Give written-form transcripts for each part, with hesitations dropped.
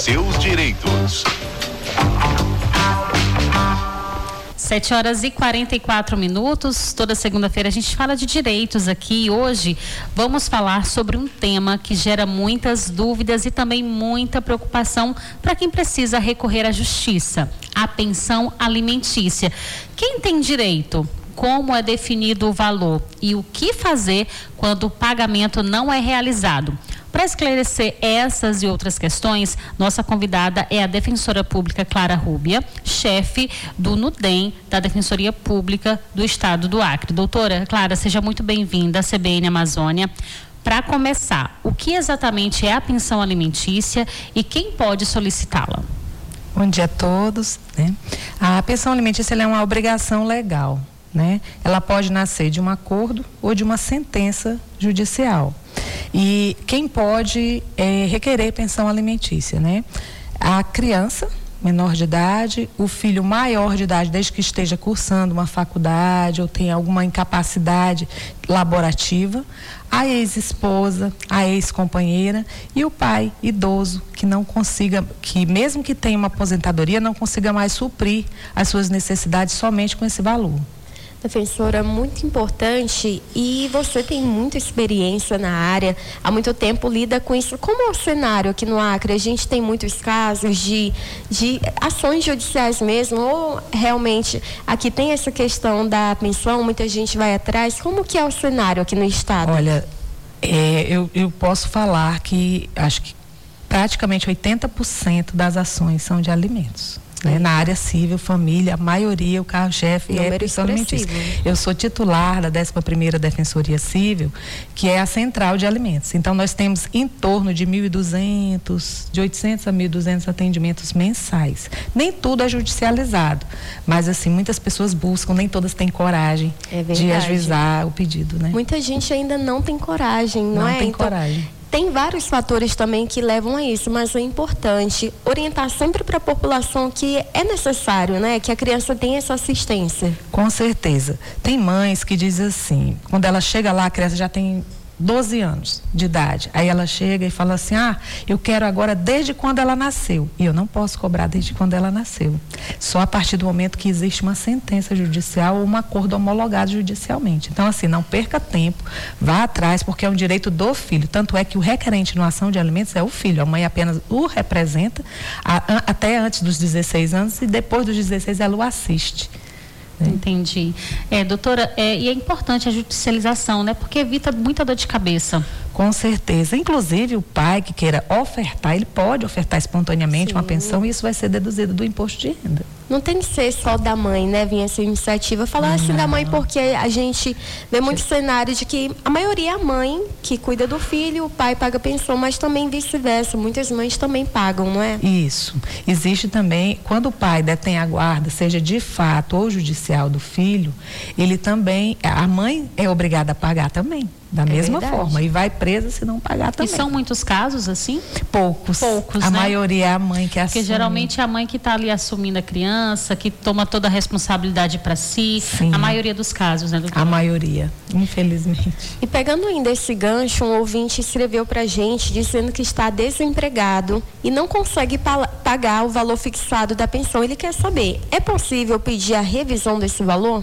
seus direitos. 7h44. Toda segunda-feira a gente fala de direitos aqui e hoje vamos falar sobre um tema que gera muitas dúvidas e também muita preocupação para quem precisa recorrer à justiça: a pensão alimentícia. Quem tem direito? Como é definido o valor e o que fazer quando o pagamento não é realizado? Para esclarecer essas e outras questões, nossa convidada é a defensora pública Clara Rúbia, chefe do NUDEM, da Defensoria Pública do Estado do Acre. Doutora Clara, seja muito bem-vinda à CBN Amazônia. Para começar, o que exatamente é a pensão alimentícia e quem pode solicitá-la? Bom dia a todos. A pensão alimentícia é uma obrigação legal, né? Ela pode nascer de um acordo ou de uma sentença judicial. E quem pode requerer pensão alimentícia, né? A criança menor de idade, o filho maior de idade, desde que esteja cursando uma faculdade ou tenha alguma incapacidade laborativa, a ex-esposa, a ex-companheira e o pai idoso que não consiga, que mesmo que tenha uma aposentadoria, não consiga mais suprir as suas necessidades somente com esse valor. Defensora, muito importante, e você tem muita experiência na área, há muito tempo lida com isso. Como é o cenário aqui no Acre? A gente tem muitos casos de ações judiciais mesmo, ou realmente aqui tem essa questão da pensão, muita gente vai atrás. Como que é o cenário aqui no estado? Olha, eu posso falar que acho que praticamente 80% das ações são de alimentos. Na área civil, família, a maioria, o carro-chefe é pensão alimentícia. Eu sou titular da 11ª Defensoria Civil, que é a central de alimentos. Então, nós temos em torno de 1.200, de 800 a 1.200 atendimentos mensais. Nem tudo é judicializado, mas assim, muitas pessoas buscam, nem todas têm coragem de ajuizar o pedido, né? Muita gente ainda não tem coragem, não é? Não tem coragem. Tem vários fatores também que levam a isso, mas é importante orientar sempre para a população que é necessário, né? Que a criança tenha essa assistência. Com certeza. Tem mães que dizem assim, quando ela chega lá, a criança já tem 12 anos de idade. Aí ela chega e fala assim, eu quero agora desde quando ela nasceu. E eu não posso cobrar desde quando ela nasceu. Só a partir do momento que existe uma sentença judicial ou um acordo homologado judicialmente. Então, assim, não perca tempo, vá atrás, porque é um direito do filho. Tanto é que o requerente numa ação de alimentos é o filho. A mãe apenas o representa até antes dos 16 anos e depois dos 16 ela o assiste. Entendi. Doutora, e é importante a judicialização, né? Porque evita muita dor de cabeça. Com certeza. Inclusive, o pai que queira ofertar, ele pode ofertar espontaneamente uma pensão e isso vai ser deduzido do imposto de renda. Não tem que ser só da mãe, né? Vir essa iniciativa. Falar assim da mãe, porque a gente vê muito cenário de que a maioria é a mãe que cuida do filho, o pai paga pensão, mas também vice-versa. Muitas mães também pagam, não é? Isso. Existe também, quando o pai detém a guarda, seja de fato ou judicial do filho, ele também, a mãe é obrigada a pagar também. Da mesma forma, e vai presa se não pagar também. E são muitos casos assim? Poucos, a maioria é a mãe que assume. Porque geralmente é a mãe que está ali assumindo a criança, que toma toda a responsabilidade para si. Sim. A maioria dos casos, né, doutora? A maioria, infelizmente. E pegando ainda esse gancho, um ouvinte escreveu para a gente dizendo que está desempregado e não consegue pagar o valor fixado da pensão. Ele quer saber, é possível pedir a revisão desse valor?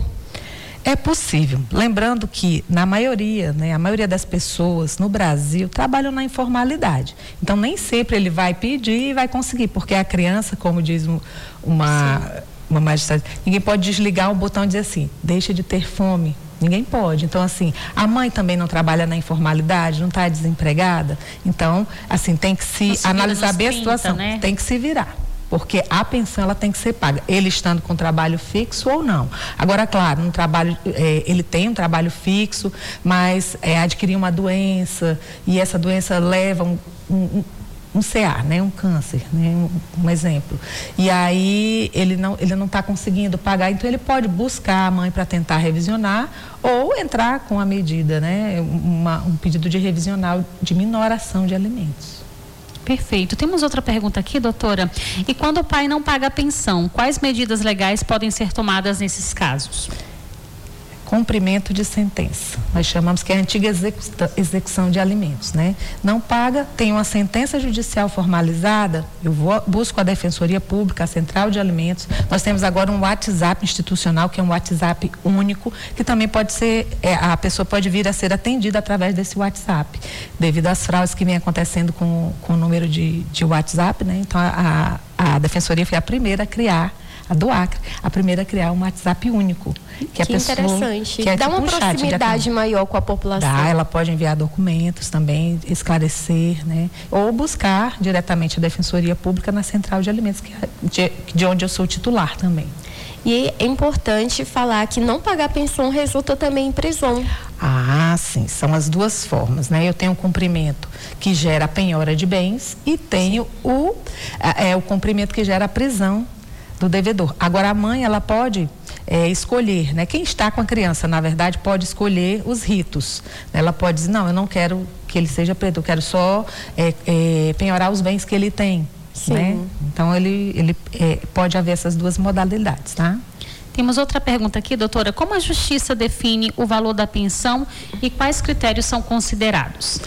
É possível. Lembrando que, na maioria, né, a maioria das pessoas no Brasil trabalham na informalidade. Então, nem sempre ele vai pedir e vai conseguir, porque a criança, como diz uma magistrada, ninguém pode desligar um botão e dizer assim, deixa de ter fome. Ninguém pode. Então, assim, a mãe também não trabalha na informalidade, não está desempregada. Então, assim, tem que se analisar bem a situação, né? Tem que se virar. Porque a pensão ela tem que ser paga, ele estando com trabalho fixo ou não. Agora, claro, ele tem um trabalho fixo, mas adquiriu uma doença e essa doença leva um CA, né, um câncer, né, um exemplo. E aí ele não está conseguindo pagar, então ele pode buscar a mãe para tentar revisionar ou entrar com a medida, né, um pedido de revisional de minoração de alimentos. Perfeito. Temos outra pergunta aqui, doutora. E quando o pai não paga a pensão, quais medidas legais podem ser tomadas nesses casos? cumprimento de sentença. Nós chamamos que é a antiga execução de alimentos, né? Não paga, tem uma sentença judicial formalizada, busco a Defensoria Pública, a Central de Alimentos. Nós temos agora um WhatsApp institucional, que é um WhatsApp único, que também pode ser, a pessoa pode vir a ser atendida através desse WhatsApp, devido às fraudes que vem acontecendo com o número de WhatsApp, né? Então, a Defensoria foi a primeira a criar, a do Acre, a primeira a criar um WhatsApp único. Que a pessoa, interessante. Que dá uma proximidade maior com a população. Ela pode enviar documentos também, esclarecer, né? Ou buscar diretamente a Defensoria Pública na Central de Alimentos, de onde eu sou titular também. E é importante falar que não pagar pensão resulta também em prisão. Ah, sim, são as duas formas, né? Eu tenho o cumprimento que gera a penhora de bens e tenho o cumprimento que gera a prisão do devedor. Agora, a mãe, ela pode escolher, né? Quem está com a criança, na verdade, pode escolher os ritos. Ela pode dizer, não, eu não quero que ele seja preso, eu quero só penhorar os bens que ele tem. Sim. Né? Então, ele pode haver essas duas modalidades, tá? Temos outra pergunta aqui, doutora. Como a Justiça define o valor da pensão e quais critérios são considerados?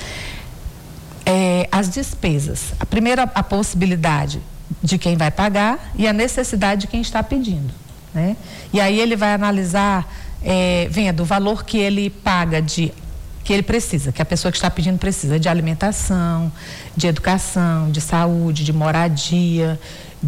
As despesas. A primeira, a possibilidade de quem vai pagar e a necessidade de quem está pedindo, né? E aí ele vai analisar, do valor que ele paga que ele precisa, que a pessoa que está pedindo precisa de alimentação, de educação, de saúde, de moradia,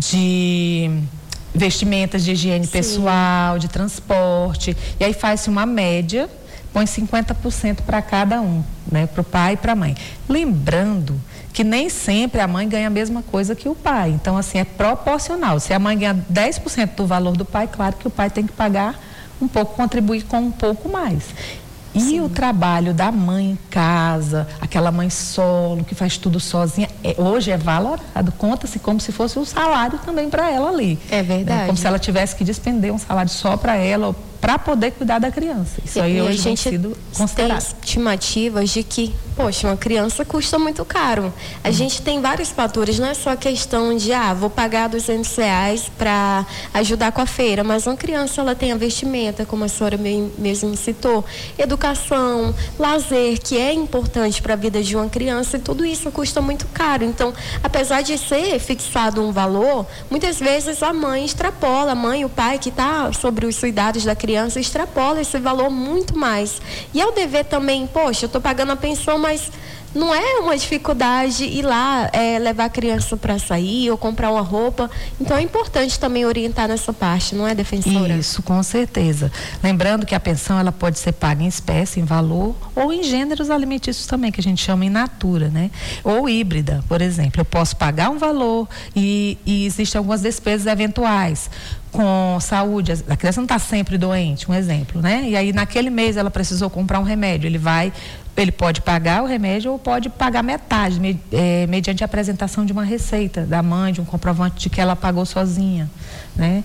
de vestimentas de higiene pessoal, de transporte, e aí faz-se uma média, põe 50% para cada um, né? Para o pai e para a mãe. Lembrando que nem sempre a mãe ganha a mesma coisa que o pai. Então, assim, é proporcional. Se a mãe ganha 10% do valor do pai, claro que o pai tem que pagar um pouco, contribuir com um pouco mais. E sim, o trabalho da mãe em casa, aquela mãe solo, que faz tudo sozinha, hoje é valorado. Conta-se como se fosse um salário também para ela ali. É verdade. Né? Como se ela tivesse que despender um salário só para ela, para poder cuidar da criança. Isso aí hoje tem sido considerado. Tem estimativas de que, poxa, uma criança custa muito caro. A gente tem vários fatores, não é só a questão de, vou pagar R$200 para ajudar com a feira, mas uma criança, ela tem a vestimenta, como a senhora mesmo citou, educação, lazer, que é importante para a vida de uma criança, e tudo isso custa muito caro. Então, apesar de ser fixado um valor, muitas vezes a mãe extrapola, a mãe e o pai que está sobre os cuidados da criança, extrapola esse valor muito mais. E ao dever também, poxa, eu estou pagando a pensão, mas não é uma dificuldade ir lá levar a criança para sair ou comprar uma roupa. Então é importante também orientar nessa parte, não é, defensora? Isso, com certeza. Lembrando que a pensão, ela pode ser paga em espécie, em valor, ou em gêneros alimentícios também, que a gente chama in natura, né? Ou híbrida, por exemplo. Eu posso pagar um valor e existem algumas despesas eventuais. Com saúde, a criança não está sempre doente, um exemplo, né? E aí naquele mês ela precisou comprar um remédio, ele pode pagar o remédio ou pode pagar metade, mediante a apresentação de uma receita da mãe, de um comprovante de que ela pagou sozinha, né?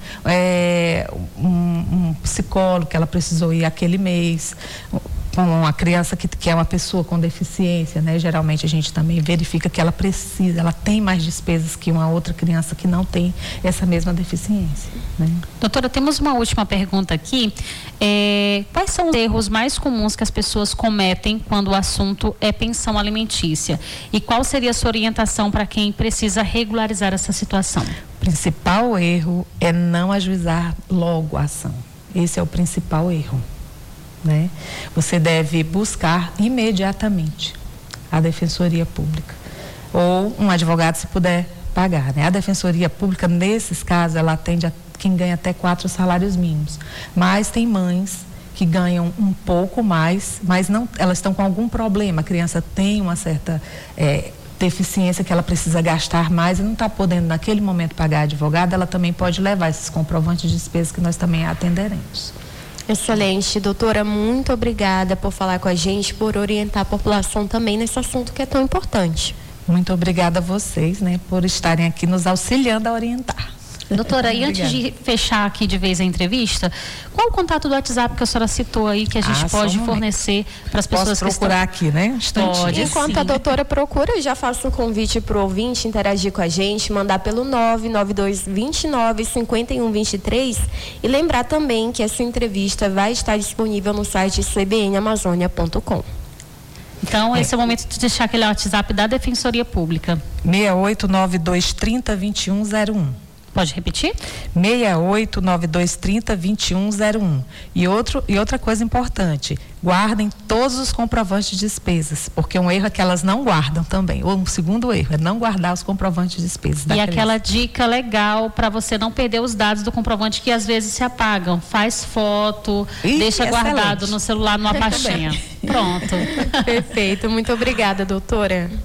Um psicólogo que ela precisou ir aquele mês, com a criança que é uma pessoa com deficiência, né? Geralmente a gente também verifica que ela tem mais despesas que uma outra criança que não tem essa mesma deficiência, né? Doutora, temos uma última pergunta aqui. Quais são os erros mais comuns que as pessoas cometem quando o assunto é pensão alimentícia? E qual seria a sua orientação para quem precisa regularizar essa situação? O principal erro é não ajuizar logo a ação. Esse é o principal erro, né? Você deve buscar imediatamente a Defensoria Pública ou um advogado, se puder pagar, né? A Defensoria Pública, nesses casos, ela atende a quem ganha até 4 salários mínimos, mas tem mães que ganham um pouco mais, mas não, elas estão com algum problema, a criança tem uma certa deficiência que ela precisa gastar mais e não está podendo naquele momento pagar advogado, ela também pode levar esses comprovantes de despesas que nós também atenderemos. Excelente, doutora, muito obrigada por falar com a gente, por orientar a população também nesse assunto que é tão importante. Muito obrigada a vocês, né, por estarem aqui nos auxiliando a orientar. Doutora, e antes de fechar aqui de vez a entrevista, qual o contato do WhatsApp que a senhora citou aí que a gente pode fornecer para as pessoas que estão... Posso procurar aqui, né? Pode, enquanto sim. A doutora procura, eu já faço um convite para o ouvinte interagir com a gente, mandar pelo 992295123 e lembrar também que essa entrevista vai estar disponível no site cbnamazônia.com. Então, esse é o momento de deixar aquele WhatsApp da Defensoria Pública. 6892302101. Pode repetir? 6892302101. E outra coisa importante, guardem todos os comprovantes de despesas, porque um erro é que elas não guardam também. Ou um segundo erro é não guardar os comprovantes de despesas. E aquela dica legal para você não perder os dados do comprovante que às vezes se apagam. Faz foto, deixa guardado no celular, numa pastinha. Pronto. Perfeito. Muito obrigada, doutora.